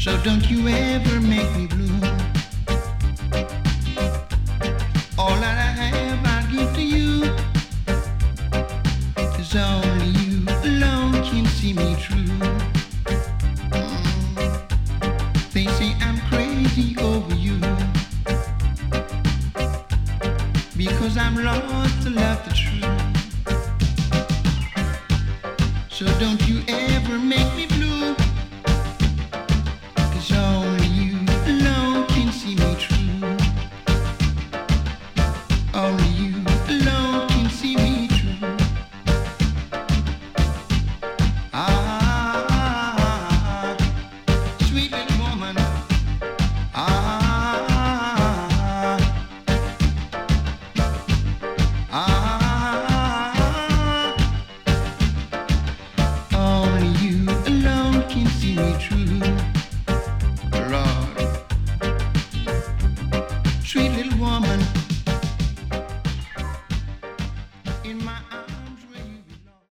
So don't you ever make me blue. All that I have I'll give to you. 'Cause only you alone can see me through. They say I'm crazy over you, because I'm lost to love the truth. So don't you ever make me blue, 'cause only you alone can see me true. Only you alone can see me true. Ah, sweet little woman. Only you alone can see me true, Lord. Sweet little woman.